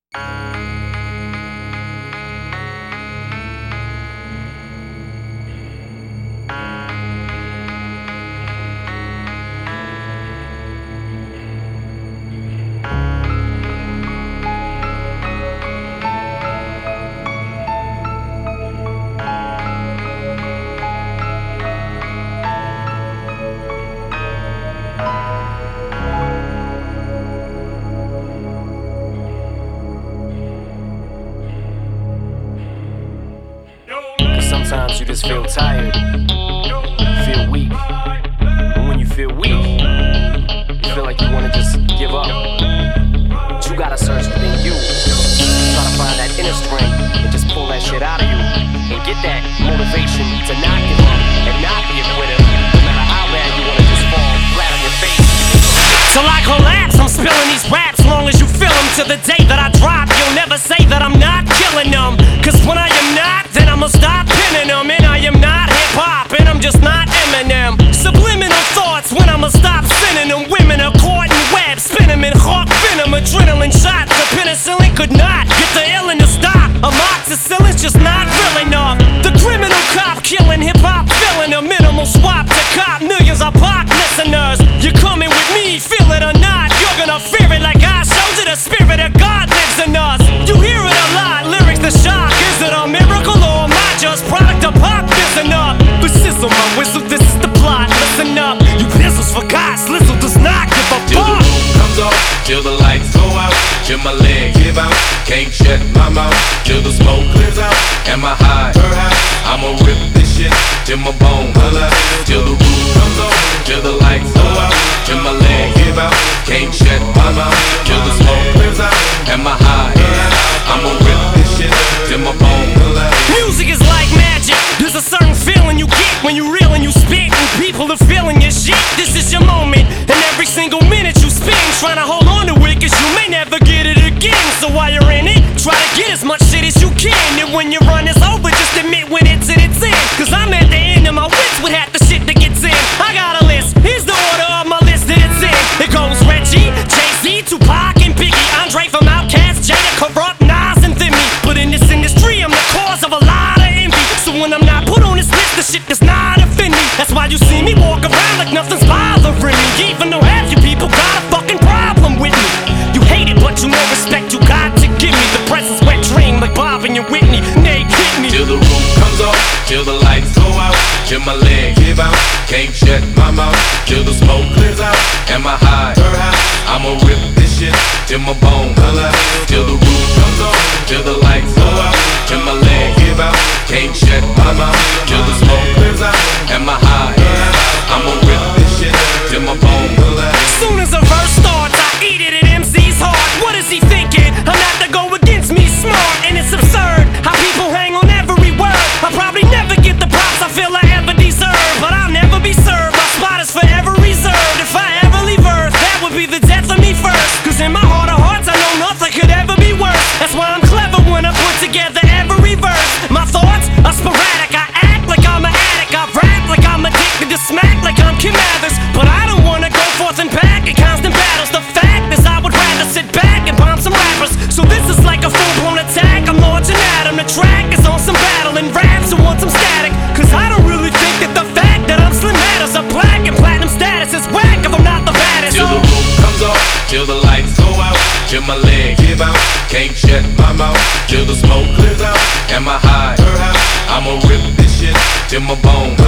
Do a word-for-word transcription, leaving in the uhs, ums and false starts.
Sometimes you just feel tired, feel weak. And when you feel weak, you feel like you wanna just give up. But you gotta search within you. Try to find that inner strength and just pull that shit out of you. And get that motivation to not give up and not be a quitter. No matter how bad you wanna just fall flat on your face. Till I collapse, I'm spilling these raps. Long as you feel them to the day that I drop, you'll never say that I'm not killing them. Cause when I am not, then I'ma stop pinning them. And I am not hip-hop, and I'm just not Eminem. Subliminal thoughts when I'ma stop sending them. Women are caught in webs, spin them in hawk venom. Adrenaline shots, the penicillin could not get the illin to stop. Amoxicillin's just not real enough. The criminal cop killing hip-hop, filling a minimal swap to cop millions of pop listeners. You're coming with me, feel it or not, you're gonna fear it like I showed you. The spirit of God lives in us. You hear it a lot, lyrics the shock. Is it a miracle or am I just product of pop? Listen up, this is my whistle, this is the plot. Listen up, you pistols for God's Lizzle does not give a fuck. Till the roof comes off, till the lights go out, till my legs give out, can't shut my mouth, till the smoke clears out, and my high, I'ma rip this shit till my bone holla. Till the roof comes off, till the lights go out, till my legs give out, can't shut my mouth, till the smoke clears out, and my high, I'ma rip this shit till my bone holla. Music is like magic. There's a certain feeling you get when you reel and you spit, and people are feeling your shit. This is your moment, and every single minute you spend trying to hold on to it, cause you may never get it again. So while you're in it, try to get as much shit as you can. And when your run is over, just admit when it's in its end. Cause I'm at the end of my wits with half the shit that gets in. I got a list, here's the order of my list that it's in. It goes Reggie, Jay-Z, Tupac, and Biggie, Andre from Outkast, Jada, Corrupt, Nas, and Thimmy. But in this industry, I'm the cause of a lot of envy. So when I'm not put on this list, the shit does not offend me. That's why you see me walk around like nothing's bothering me. Even though half you people got a fucking problem with me. You hate it, but you know respect you got to give me. The presence wet dream like Bob and your Whitney. Nay, hit me. Till the roof comes off, till the lights go out, till my legs give out, can't shut my mouth, till the smoke clears out, and my high, I'ma rip this shit till my bone holla. Till the roof comes off, till the lights go out, till my legs give out, can't shut my mouth, till the smoke clears out, and my high, I'ma rip this shit till my bone holla. Soon as a verse starts, I eat it at M C's heart. What is he thinking? I'm not to go against me, smart, and it's absurd how people hang on every word. I'll probably never get the props I feel I ever deserve, but I'll never be served. My spot is forever reserved. If I ever leave Earth, that would be the death of me first. Cause in my heart of hearts, I know nothing could ever be worse. That's why I'm clever when I put together every verse. My thoughts are sporadic. I act like I'm an addict. I rap like I'm addicted to smack like I'm Kim Mathers. But I don't wanna go forth and back in constant battles. The fact is I would rather sit back and bomb some rappers. So this is like a full-blown attack. I'm launching at 'em. The track is on some battle and raps who want some static. Cause I don't really think that the fact that I'm Slim matters. A black and platinum status is whack if I'm not the baddest. Till the roof comes off, till the lights go out, till my legs give out, can't shut my mouth, till the smoke clears out, and my high, I'ma rip this shit till my bone